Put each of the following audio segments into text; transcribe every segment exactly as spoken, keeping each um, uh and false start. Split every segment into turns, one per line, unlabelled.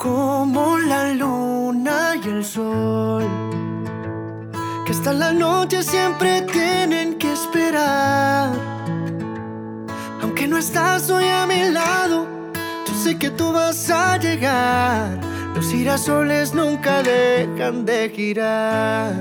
como la luna y el sol, que hasta la noche siempre tienen que esperar. Aunque no estás hoy a mi lado, yo sé que tú vas a llegar. Los girasoles nunca dejan de girar.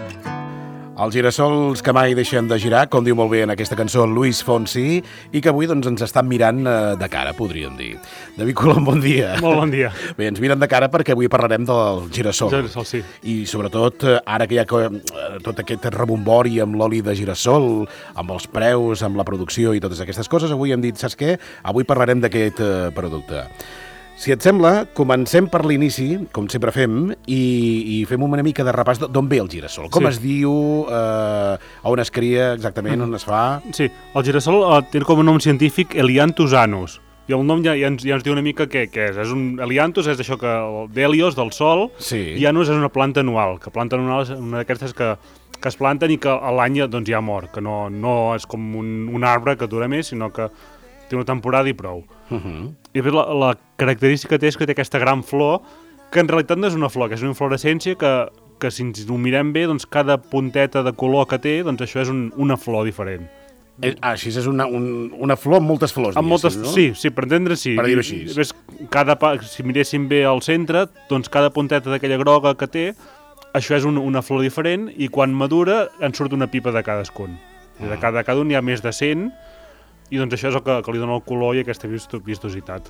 Els girassols que mai deixen de girar, com diu molt bé en aquesta cançó Luis Fonsi, i que avui doncs, ens estan mirant eh, de cara, podríem dir. David Colom, bon dia.
Molt bon dia.
Bé, ens miren de cara perquè avui parlarem del girassol.
Girassol, sí.
I sobretot, ara que hi ha tot aquest rebombori amb l'oli de girassol, amb els preus, amb la producció i totes aquestes coses, avui hem dit, saps què? Avui parlarem d'aquest eh, producte. Si et sembla, comencem per l'inici, com sempre fem, i, i fem una mica de repàs d'on ve el girassol. Com sí. es diu, eh, on es cria exactament, mm. on es fa...
Sí, el girassol eh, té com a nom científic Helianthus anus, i el nom ja, ja, ens, ja ens diu una mica què, què és. és un, Helianthus és això que d'helios, del sol,
sí.
i anus és una planta anual, que planta anual és una d'aquestes que, que es planten i que a l'any doncs, ja mor, que no, no és com un, un arbre que dura més, sinó que té una temporada i prou.
Uh -huh.
I després la, la característica que té és que té aquesta gran flor, que en realitat no és una flor, que és una inflorescència que, que si ens ho mirem bé, doncs cada punteta de color que té, doncs això és un, una flor diferent.
Eh, ah, així és una, un, una flor amb moltes flors,
amb moltes,
no?
Sí, sí, per entendre sí.
Per dir-ho així.
Ves, cada, si miréssim bé al centre, doncs cada punteta d'aquella groga que té, això és un, una flor diferent, i quan madura en surt una pipa de cadascun. Ah. De cada, cada un hi ha més de cent, i doncs això és el que, que li dona el color i aquesta vistositat.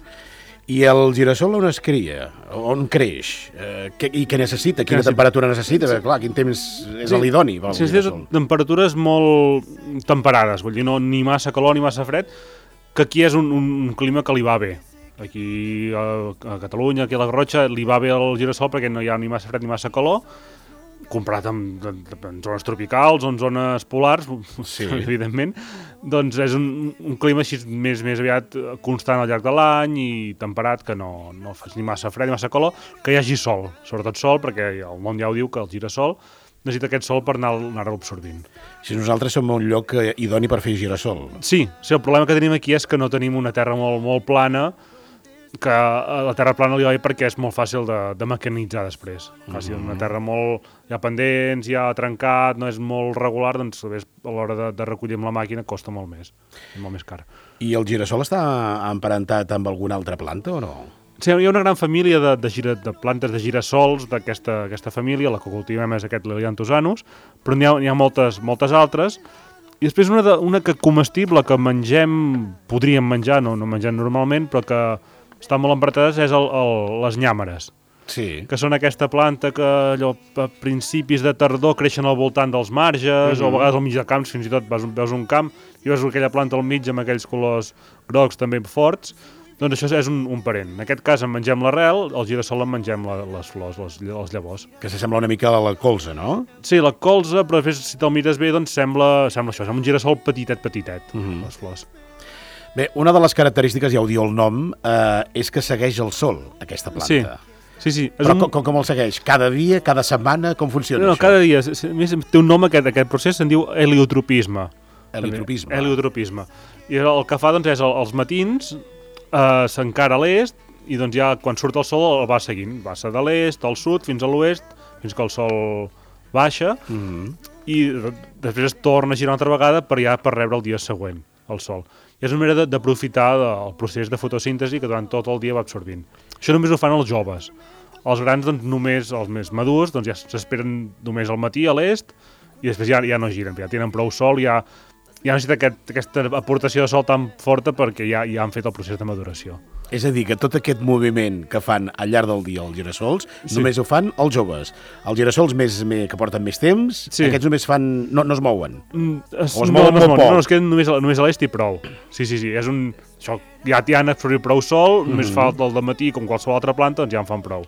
I el girassol on es cria? On creix? Eh, que, I què necessita? Quina sí. temperatura necessita? Sí. Clar, quin temps és sí. l'idoni?
Sí, sí, temperatures molt temperades, vull dir, no, ni massa calor ni massa fred, que aquí és un, un clima que li va bé. Aquí a, a Catalunya, aquí a la Garrotxa, li va bé el girassol perquè no hi ha ni massa fred ni massa calor, comprat en, en zones tropicals o en zones polars, sí. evidentment, doncs és un, un clima així més, més aviat constant al llarg de l'any i temperat, que no, no fas ni massa fred ni massa calor, que hi hagi sol, sobretot sol, perquè el nom ja ho diu, que el girassol necessita aquest sol per anar, anar-lo absorbint.
Si nosaltres som un lloc idoni per fer girassol.
Sí, sí, el problema que tenim aquí és que no tenim una terra molt, molt plana, que a la terra plana li va bé perquè és molt fàcil de, de mecanitzar després. Mm -hmm. Una terra molt... hi ha pendents, hi ha trencat, no és molt regular, doncs a l'hora de, de recollir amb la màquina costa molt més, és molt més car.
I el girassol està emparentat amb alguna altra planta o no?
Sí, hi ha una gran família de, de, gira, de plantes de girassols d'aquesta aquesta família, la que cultivem és aquest Helianthus anus, però n'hi ha, n'hi ha moltes, moltes altres. I després una, de, una que comestible que mengem, podríem menjar, no, no mengem normalment, però que estan molt emparentades, és el, el, les nyàmeres.
Sí.
Que són aquesta planta que allò, a principis de tardor creixen al voltant dels marges, mm-hmm. o a vegades al mig de camps, fins i tot veus, veus un camp i veus aquella planta al mig amb aquells colors grocs també forts. Doncs això és un, un parent. En aquest cas en mengem l'arrel, el girassol en mengem la, les flors, les, les llavors.
Que s'assembla una mica a la colza, no?
Sí, la colza, però després si te'l mires bé, doncs sembla, sembla això, sembla un girassol petitet, petitet, mm-hmm. les flors.
Bé, una de les característiques, ja ho diu el nom, eh, és que segueix el sol, aquesta planta.
Sí, sí, sí.
Però un... com, com el segueix? Cada dia, cada setmana? Com funciona
no, no,
això?
cada dia. A més, té un nom aquest, aquest procés, se'n diu heliotropisme.
Heliotropisme.
Heliotropisme. I el que fa doncs, és els matins eh, s'encara a l'est i doncs ja quan surt el sol el va seguint. Va de l'est al sud fins a l'oest, fins que el sol baixa, mm-hmm. i després es torna a girar una altra vegada per ja per rebre el dia següent, el sol. I és una manera d'aprofitar el procés de fotosíntesi que durant tot el dia va absorbint. Això només ho fan els joves. Els grans, doncs, només, els més madurs, doncs ja s'esperen només al matí a l'est i després ja, ja no giren, ja tenen prou sol, ja, ja necessita aquest, aquesta aportació de sol tan forta perquè ja, ja han fet el procés de maduració.
És a dir, que tot aquest moviment que fan al llarg del dia els girassols, sí. només ho fan els joves. Els girassols més, més, que porten més temps, sí. aquests només fan... no, no es mouen.
Mm, es,
o es
no,
mouen
no,
molt
no,
poc.
No, no, es queden només, només a l'est i prou. Sí, sí, sí, és un... Això, ja, ja han absorbit prou sol, mm-hmm. només fa el dematí, com qualsevol altra planta, doncs ja en fan prou.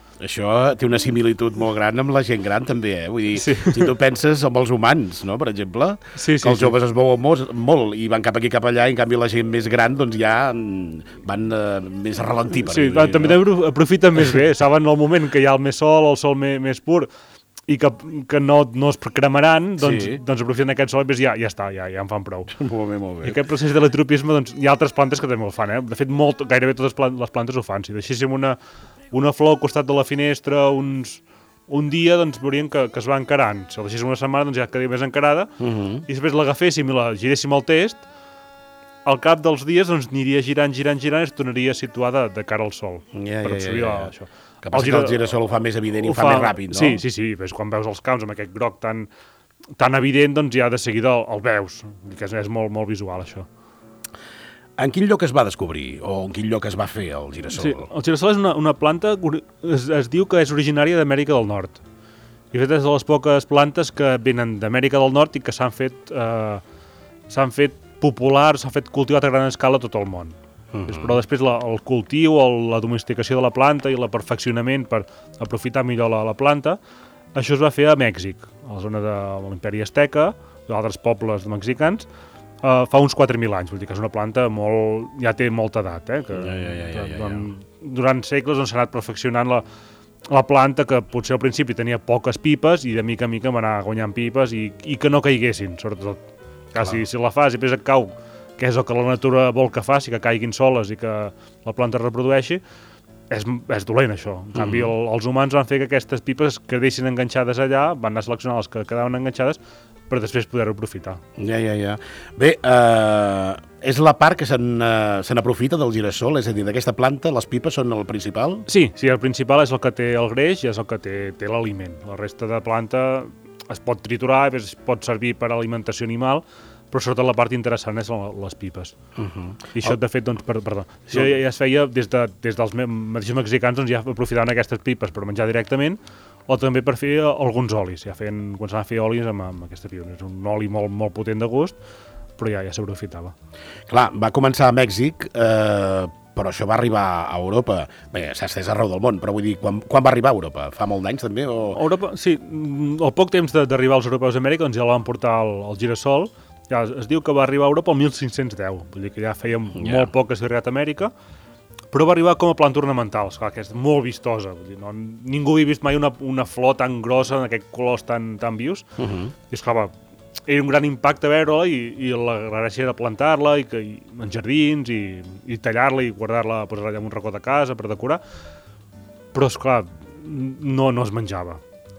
Això té una similitud molt gran amb la gent gran, també, eh? Vull dir, sí. si tu penses amb els humans, no?, per exemple,
sí, sí,
que els
sí.
joves es mouen molt, molt i van cap aquí cap allà, i en canvi la gent més gran, doncs ja van uh, més a ralentir. Per
sí,
dir,
també
no?
aprofiten més bé, saben el moment que hi ha el més sol, el sol més, més pur, i que, que no, no es cremaran, doncs,
Sí.
doncs aprofiten aquest sol i ja, ja està, ja, ja en fan prou.
Molt bé, molt bé.
I aquest procés de l'heteropisme, doncs, hi ha altres plantes que també el fan, eh? De fet, molt, gairebé totes les plantes ho fan. Si deixéssim una, una flor al costat de la finestra uns, un dia, doncs veuríem que, que es va encarant. Si la deixéssim una setmana, doncs ja quedaria més encarada,
Uh -huh.
i després l'agaféssim i la giréssim al test, al cap dels dies doncs, aniria girant, girant, girant i es tornaria situada de cara al sol.
Ja,
per
ja,
absorbir
ja, ja.
això.
Que passa
El
que el
gira-
girassol ho fa més evident i
ho
ho fa, més ràpid, no?
Sí, sí, sí. Ves, quan veus els camps amb aquest groc tan, tan evident, doncs ja de seguida el, el veus. Que és, és molt, molt visual, això.
En quin lloc es va descobrir? O en quin lloc es va fer el girassol?
Sí, el girassol és una, una planta que es, es diu que és originària d'Amèrica del Nord. I de fet és de les poques plantes que venen d'Amèrica del Nord i que s'han fet, eh, s'han fet populars, s'han fet cultivat a gran escala a tot el món. Uh -huh. Però després la, el cultiu, el, la domesticació de la planta i el perfeccionament per aprofitar millor la, la planta, això es va fer a Mèxic, a la zona de l'Imperi Azteca, d'altres pobles mexicans, uh, fa uns quatre mil anys. Vull dir que és una planta molt, ja té molta edat, eh? Que,
Ja, ja, ja, ja, ja, ja.
Durant segles doncs, s'ha anat perfeccionant la, la planta, que potser al principi tenia poques pipes i de mica en mica va anar guanyant pipes i, i que no caiguessin, sobretot. Clar, si, si la fas i després et cau, que és el que la natura vol que faci, que caiguin soles i que la planta es reprodueixi, és, és dolent, això. En canvi, el, els humans van fer que aquestes pipes quedessin enganxades allà, van anar seleccionant les que quedaven enganxades per després poder-ho aprofitar.
Ja, ja, ja. Bé, eh, és la part que se n'aprofita del girassol, és a dir, d'aquesta planta, les pipes són el principal?
Sí, sí, el principal és el que té el greix i és el que té, té l'aliment. La resta de planta es pot triturar, es pot servir per a alimentació animal, però sobretot la part interessant és la, les pipes. Uh -huh. I això, de fet, doncs, per, perdó, això ja, ja es feia des, de, des dels me mateixos mexicans, doncs ja aprofitaven aquestes pipes per menjar directament, o també per fer alguns olis. Ja feien, quan s'han fet olis amb, amb aquesta pipa. És un oli molt, molt potent de gust, però ja ja s'aprofitava.
Clar, va començar a Mèxic, eh, però això va arribar a Europa. Bé, s'ha estès arreu del món, però vull dir, quan, quan va arribar a Europa? Fa molt d'anys, també? O...
Europa, sí, al poc temps d'arribar als europeus d'Amèrica, doncs ja la van portar el, el girassol. Ja es, es diu que va arribar a Europa el mil cinc-cents deu, vull dir que ja feia yeah. molt poc que s'ha arribat a Amèrica, però va arribar com a planta ornamental, esclar, que és molt vistosa. Vull dir, no, ningú havia vist mai una, una flor tan grossa, en aquests colors tan, tan vius, uh -huh. i esclar, va, era un gran impacte veure-la i, i la gràcia era plantar-la i, que, i en jardins i, i tallar-la i guardar-la, posar-la en un racó de casa per decorar, però esclar, no, no es menjava.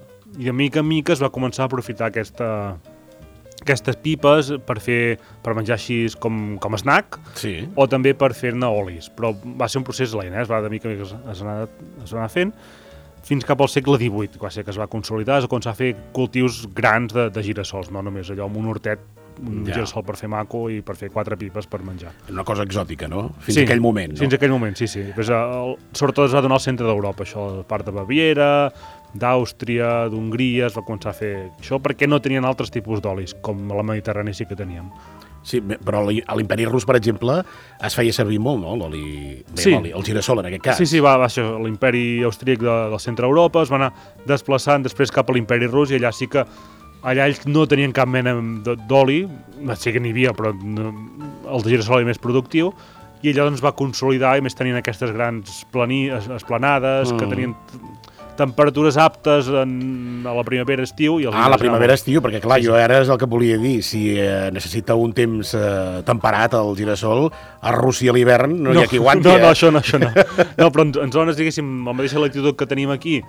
I de mica en mica es va començar a aprofitar aquesta... aquestes pipes per fer per menjar així com, com snack,
sí.
o també per fer-ne olis, però va ser un procés lent, eh? Es va de mica es, es, va, es va anar fent fins cap al segle divuit, que va ser que es va consolidar, és quan s'ha fet cultius grans de, de girassols, no només allò amb un hortet, un ja. girassol per fer maco i per fer quatre pipes per menjar.
Una cosa exòtica, no? Fins
sí,
a aquell moment, no?
Fins a aquell moment, sí, sí. Pues, el, sobretot es va donar al centre d'Europa, això, la part de Baviera, d'Àustria, d'Hongria, es va començar a fer això perquè no tenien altres tipus d'olis, com a la Mediterrània sí que teníem.
Sí, però a l'Imperi Rus, per exemple, es feia servir molt, no?, l'oli,
sí.
el girassol, en aquest cas.
Sí, sí, va, va això, l'imperi austríac de, del centre d'Europa, es va anar desplaçant després cap a l'imperi rus i allà sí que allà ells no tenien cap mena d'oli, sí que n'hi havia, però no, el de girassol era més productiu, i allà doncs va consolidar i més tenien aquestes grans plani, esplanades mm. que tenien temperatures aptes en, a la primavera-estiu.
Ah, la primavera-estiu, perquè clar, sí, jo ara és el que volia dir, si eh, necessita un temps eh, temperat el girassol, a Rússia a l'hivern no, no hi ha qui aguanti.
No,
eh?
no, això no, això no. No, però en, en zones, diguéssim, la mateixa latitud que tenim aquí,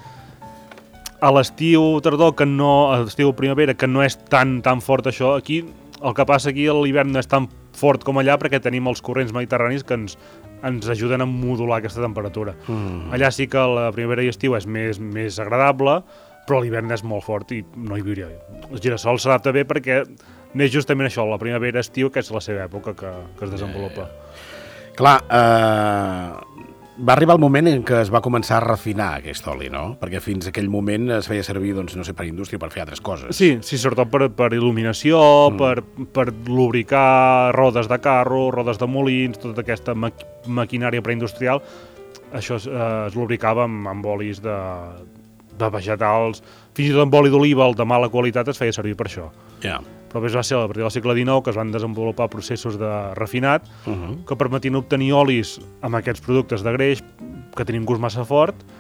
a l'estiu tardor, que no, a l'estiu primavera, que no és tan tan fort això, aquí el que passa aquí a l'hivern no és tan fort com allà perquè tenim els corrents mediterranis que ens, ens ajuden a modular aquesta temperatura. Mm. Allà sí que la primavera i estiu és més, més agradable, però l'hivern és molt fort i no hi viuria. El girassol s'adapta bé perquè neix justament això, la primavera-estiu, que és la seva època que, que es desenvolupa.
Eh, clar, eh, va arribar el moment en què es va començar a refinar aquest oli, no? Perquè fins aquell moment es feia servir, doncs, no sé, per indústria, per fer altres coses.
Sí, sí, sobretot per, per il·luminació, mm. per, per lubricar rodes de carro, rodes de molins, tota aquesta ma maquinària preindustrial. Això es, eh, es lubricava amb, amb olis de, de vegetals, fins i tot amb oli d'oliva, el de mala qualitat, es feia servir per això.
Ja. Yeah.
Però va ser a partir del segle dinou que es van desenvolupar processos de refinat
uh -huh.
que permetien obtenir olis amb aquests productes de greix que tenien gust massa fort,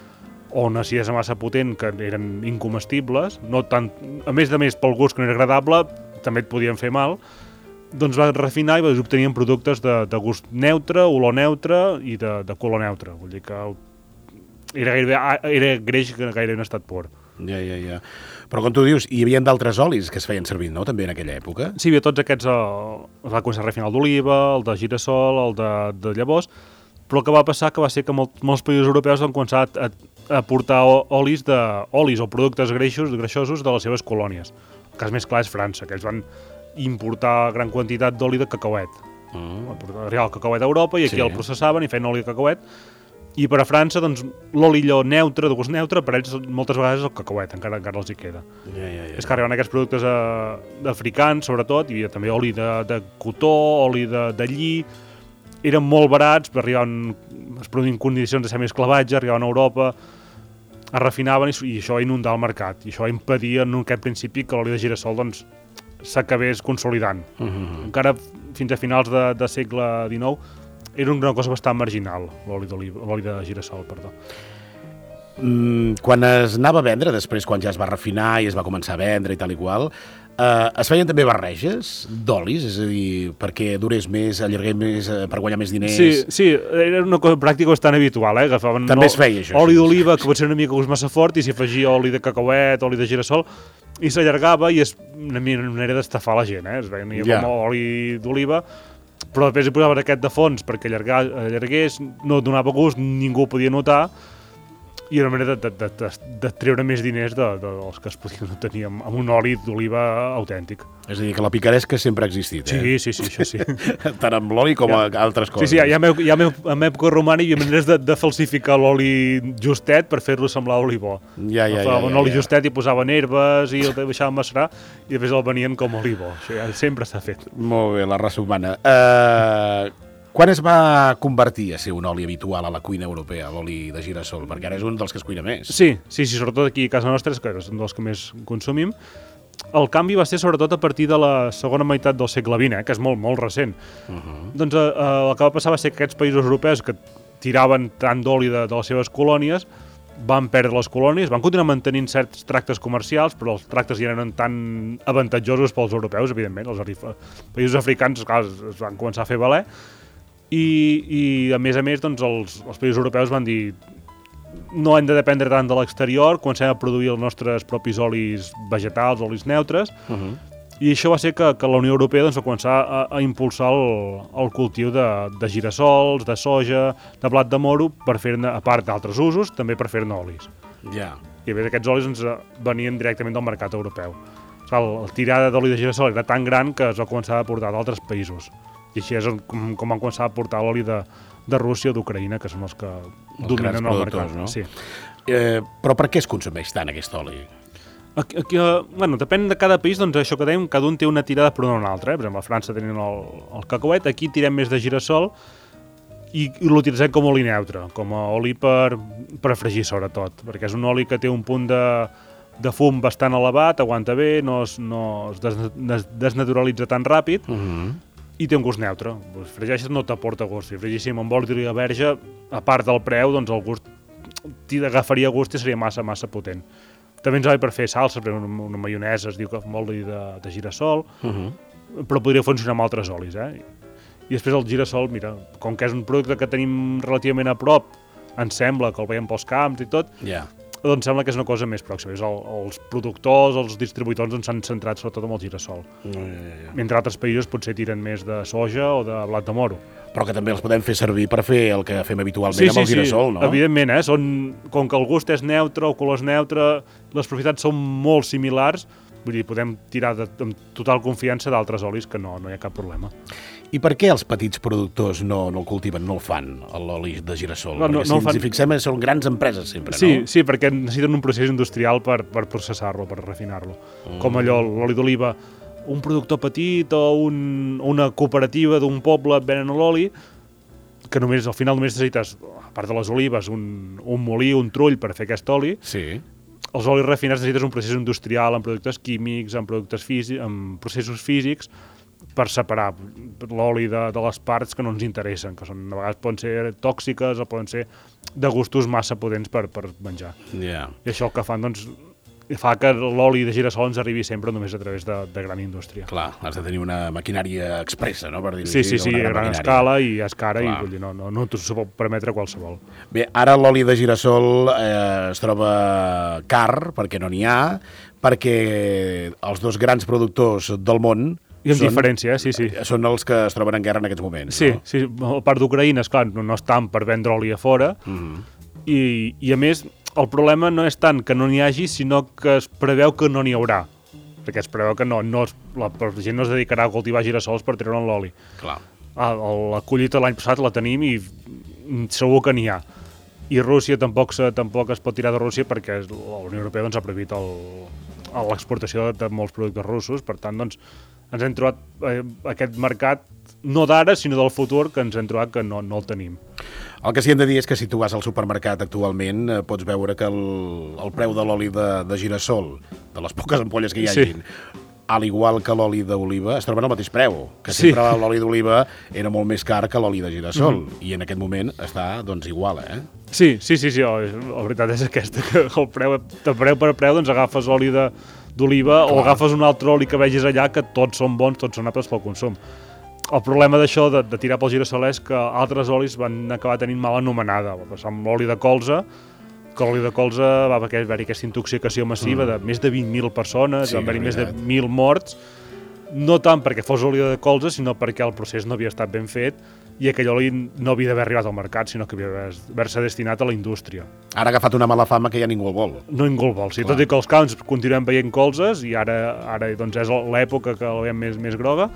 o una acidesa massa potent que eren incomestibles, no tant, a més de més pel gust que no era agradable, també et podien fer mal, doncs va refinar i va obtenir productes de, de gust neutre, olor neutre i de, de color neutre. Vull dir que era, gairebé, era greix que gairebé en estat pur.
Ja, ja, ja. Però com tu dius, hi havia d'altres olis que es feien servir, no?, també en aquella època?
Sí, hi havia tots aquests, eh, es va començar a refinar el d'oliva, el de girassol, el de, de llavors, però el que va passar que va ser que molt, molts països europeus van començar a, a portar olis, de, olis o productes greixos, greixosos de les seves colònies. El cas més clar és França, que ells van importar gran quantitat d'oli de cacauet. Mm. Arribava el cacauet a Europa i aquí sí. El processaven i feien oli de cacauet. I per a França, doncs, l'oli allò neutre, de gust neutre, per ells moltes vegades és el cacauet, encara encara els hi queda. Ja, ja, ja. És que arriben aquests productes eh, africans, sobretot, hi havia també oli de, de cotó, oli de, de lli, eren molt barats, però arribaven, es produïen condicions de semiesclavatge, arribaven a Europa, es refinaven i, i això va inundar el mercat. I això va impedir en aquest principi que l'oli de girassol doncs, s'acabés consolidant. Uh-huh. Encara fins a finals de, de segle dinou era una cosa bastant marginal, l'oli d'oliva, l'oli de girassol, perdó.
Mm, quan es anava a vendre, després quan ja es va refinar i es va començar a vendre i tal i qual, eh, es feien també barreges d'olis, és a dir, perquè durés més, allargués més, eh, per guanyar més diners...
Sí, sí, era una cosa pràctica bastant habitual, eh? Agafaven
també es feia això.
Oli
sí.
d'oliva, que pot ser una mica gust massa fort, i s'hi afegia oli de cacauet, oli de girassol, i s'allargava i és una manera d'estafar la gent, eh? Es veia yeah. com oli d'oliva, però després hi posaven aquest de fons perquè allargar, allargués, no donava gust, ningú ho podia notar, i era una manera de, de, de, de treure més diners de, de, dels que es podien obtenir amb, amb un oli d'oliva autèntic.
És a dir, que la picaresca sempre ha existit, eh?
Sí, sí, sí, això sí.
Tant amb l'oli com ja. A altres coses.
Sí, sí, ja, ja, ja en època romana hi havia maneres de, de falsificar l'oli justet per fer-lo semblar oli bo.
Ja, ja, ja.
Un
ja,
oli
ja.
justet i posaven herbes i el deixaven macerar i després el venien com oli bo. Això ja sempre s'ha fet.
Molt bé, la raça humana. Uh... Quan es va convertir a ser un oli habitual a la cuina europea, l'oli de girassol? Perquè ara és un dels que es cuina més.
Sí, sí, sí, sobretot aquí a casa nostra, que és un dels que més consumim. El canvi va ser sobretot a partir de la segona meitat del segle vint, eh, que és molt, molt recent. Uh-huh. Doncs eh, el que va passar va ser que aquests països europeus que tiraven tant d'oli de, de les seves colònies van perdre les colònies, van continuar mantenint certs tractes comercials, però els tractes ja eren tan avantatjosos pels europeus, evidentment. Els països africans, clar, es van començar a fer valer. I, i a més a més doncs, els, els països europeus van dir no hem de dependre tant de l'exterior, comencem a produir els nostres propis olis vegetals, olis neutres, uh-huh. I això va ser que, que la Unió Europea doncs, va començar a, a impulsar el, el cultiu de, de girassols, de soja, de blat de moro, per fer-ne, a part d'altres usos, també per fer-ne olis.
Yeah.
I a més aquests olis ens venien directament del mercat europeu. La tirada d'oli de girassol era tan gran que es va començar a portar d'altres països. I així és com, com van començar a portar l'oli de, de Rússia o d'Ucraïna, que són els que els dominen el mercat.
No?
Sí.
Eh, però per què es consumeix tant aquest oli?
Aquí, aquí, bueno, depèn de cada país, doncs això que dèiem, cada un té una tirada per una o una altra. Eh? Per exemple, a França tenen el, el cacauet, aquí tirem més de girassol i, i l'utilitzem com a oli neutre, com a oli per, per fregir sobretot, perquè és un oli que té un punt de, de fum bastant elevat, aguanta bé, no es, no es des, desnaturalitza tan ràpid, uh-huh. I té un gust neutre. Si fregeixes no t'aporta gust. Si fregíssim amb oli d'oliva verge, a part del preu, doncs el gust t'hi agafaria gust i seria massa, massa potent. També ens va per fer salsa, per una, una maionesa es diu que amb oli de, de girassol, uh-huh. Però podria funcionar amb altres olis, eh? I després el girassol, mira, com que és un producte que tenim relativament a prop, ens sembla que el veiem pels camps i tot,
yeah.
Doncs sembla que és una cosa més pròxima. És el, els productors, els distribuïdors ens han centrat sobretot amb el girassol. Mm, yeah, yeah. Mentre altres països potser tiren més de soja o de blat de moro.
Però que també els podem fer servir per fer el que fem habitualment sí, amb el
sí,
girassol,
sí.
No?
Evidentment, eh? Són, com que el gust és neutre, el color és neutre, les propietats són molt similars, vull dir, podem tirar de, amb total confiança d'altres olis que no, no hi ha cap problema.
I per què els petits productors no, no el cultiven, no el fan, l'oli de girassol?
No, no,
perquè
no
si
fan...
ens hi fixem, són grans empreses sempre,
sí,
no?
Sí, perquè necessiten un procés industrial per, per processar-lo, per refinar-lo. Mm. Com allò, l'oli d'oliva, un productor petit o un, una cooperativa d'un poble et venen l'oli, que només, al final només necessites, a part de les olives, un, un molí, un trull per fer aquest oli.
Sí.
Els olis refinats necessites un procés industrial amb productes químics, amb productes físics, amb processos físics, per separar l'oli de, de les parts que no ens interessen, que són, a vegades poden ser tòxiques o poden ser de gustos massa potents per, per menjar.
Yeah.
I això el que fan, doncs, fa que l'oli de girassol ens arribi sempre només a través de, de gran indústria.
Clar, has de tenir una maquinària expressa, no?, per dir-ho
Sí,
així.
sí, sí, a gran
maquinària.
escala i és cara.
Clar.
I vull dir, no, no, no t'ho pot permetre qualsevol.
Bé, ara l'oli de girassol eh, es troba car, perquè no n'hi ha, perquè els dos grans productors del món
I amb
són,
diferència, eh? Sí, sí.
són els que es troben en guerra en aquests moments.
Sí,
no?
sí, a part d'Ucraïna, esclar, no, no estan per vendre oli a fora,
Mm-hmm.
i, i a més, el problema no és tant que no n'hi hagi, sinó que es preveu que no n'hi haurà. Perquè es preveu que no, no es, la, la gent no es dedicarà a cultivar girassols per treure'n l'oli.
Clar.
Ah, la collita l'any passat la tenim i segur que n'hi ha. I Rússia tampoc, se, tampoc es pot tirar de Rússia perquè la Unió Europea doncs, ha prohibit l'exportació de, de molts productes russos. Per tant, doncs, ens hem trobat eh, aquest mercat, no d'ara, sinó del futur, que ens hem trobat que no, no el tenim.
El que sí hem de dir és que si tu vas al supermercat actualment eh, pots veure que el, el preu de l'oli de, de girassol, de les poques ampolles que hi hagin, sí. al igual que l'oli d'oliva, es troben al mateix preu. Que
Sí.
sempre l'oli d'oliva era molt més car que l'oli de girassol.
Mm-hmm.
I en aquest moment està, doncs, igual, eh?
Sí, sí, sí, sí, la veritat és aquesta, que el preu, de preu per preu, doncs agafes oli de d'oliva o agafes un altre oli que vegis allà, que tots són bons, tots són aptes pel consum. El problema d'això, de, de tirar pel girassol, és que altres olis van acabar tenint mal anomenada. Va passar amb l'oli de colza, que l'oli de colza va haver-hi aquesta intoxicació massiva
Mm.
de més de vint mil persones,
Sí,
sí, van haver-hi més de
veritat.
mil morts, no tant perquè fos oli de colza, sinó perquè el procés no havia estat ben fet i aquell oli no havia d'haver arribat al mercat, sinó que havia d'haver-se destinat a la indústria.
Ara ha agafat una mala fama que ja ningú el vol.
No ningú el vol, sí.
Clar.
Tot i que els camps continuem veient colzes i ara, ara doncs és l'època que la veiem més, més groga,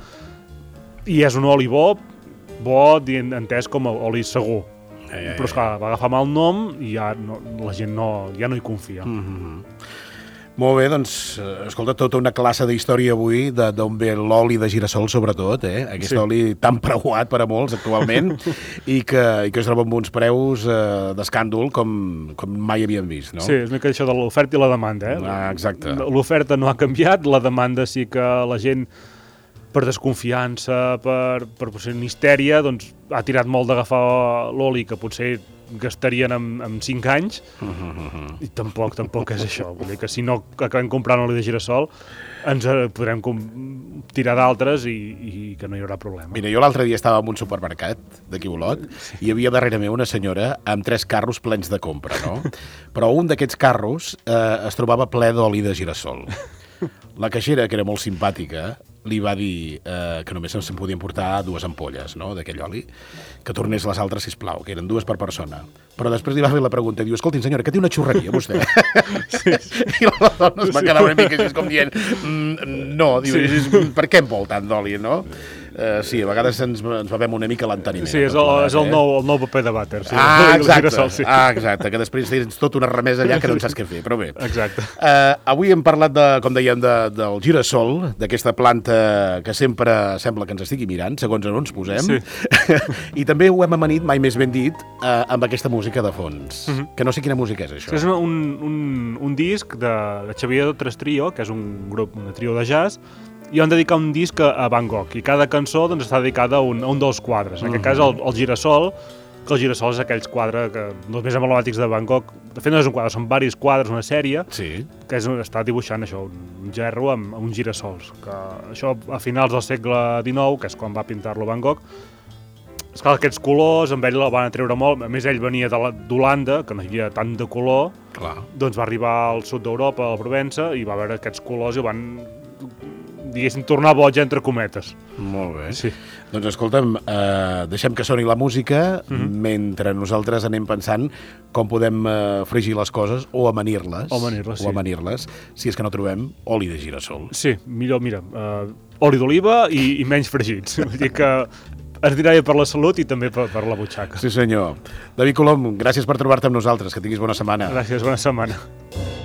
i és un oli bo, bo entès com a oli segur.
Eh, eh,
Però esclar, va agafar mal nom i ja no, la gent no, ja no hi confia.
Mm-hmm. Molt bé, doncs, eh, escolta, tota una classe d'història avui d'on ve l'oli de girassol, sobretot, eh? Aquest
Sí.
oli tan preuat per a molts actualment i, que, i que es troba amb uns preus eh, d'escàndol com, com mai havíem vist, no?
Sí, és una mica això de l'oferta i la demanda, eh?
Ah, exacte.
L'oferta no ha canviat, la demanda sí que la gent, per desconfiança, per, per potser histèria, doncs ha tirat molt d'agafar l'oli que potser gastarien en, en cinc anys,
Mm-hmm.
i tampoc tampoc és això. Vull dir que si no acabem comprant oli de girassol, ens eh, podrem com, tirar d'altres i, i que no hi haurà problema.
Mira, jo l'altre dia estava en un supermercat d'aquí a Olot i hi havia darrere meu una senyora amb tres carros plens de compra, no? Però un d'aquests carros eh, es trobava ple d'oli de girassol. La caixera, que era molt simpàtica, li va dir eh, que només se'n podien portar dues ampolles, no?, d'aquell oli, que tornés les altres, sisplau, que eren dues per persona. Però després li va fer la pregunta, diu, escolti, senyora, que té una xurreria, vostè? Sí, sí. I la dona es va quedar una mica així com dient, mm, no, diu, sí. Per què em vol tant d'oli, no? Uh, sí, a vegades ens, ens bevem una mica l'enteniment.
Sí, és el, és el, nou, el nou paper de vàter. Sí,
Ah, exacte,
girassol, sí.
ah, exacte, que després tens tota una remesa allà que no en saps què fer, però bé.
Exacte.
Uh, avui hem parlat, de, com dèiem, de, del girassol, d'aquesta planta que sempre sembla que ens estigui mirant, segons on ens posem,
Sí.
i també ho hem amanit, mai més ben dit, uh, amb aquesta música de fons,
Mhm.
que no sé quina música és això.
És un, un, un disc de, de Xavier Tres Trio, que és un grup, un trio de jazz, i han dedicat un disc a Van Gogh, i cada cançó doncs, està dedicada a un, a un dels quadres. En aquest cas, el, el girassol, que el girassol és aquells quadres que, els més emblemàtics de Van Gogh. De fet, no és un quadre, són diversos quadres, una sèrie,
Sí.
que és, està dibuixant això, un gerro amb, amb uns girassols. Que això, a finals del segle dinou, que és quan va pintar-lo Van Gogh, esclar, aquests colors, amb ell el van treure molt. A més, ell venia de la- d'Holanda, que no hi havia tant de color,
Clar.
doncs va arribar al sud d'Europa, a la Provença, i va veure aquests colors i el van, diguéssim, tornar boig entre cometes.
Molt bé.
Sí.
Doncs escolta'm, eh, deixem que soni la música
Mhm.
mentre nosaltres anem pensant com podem eh, fregir les coses o amanir-les.
O amanir-les, sí.
O amanir-les, si és que no trobem oli de girassol.
Sí, millor, mira, uh, oli d'oliva i, i menys fregits. Vull dir que ens dirà bé per la salut i també per, per la butxaca.
Sí, senyor. David Colom, gràcies per trobar-te amb nosaltres. Que tinguis bona setmana.
Gràcies, bona setmana.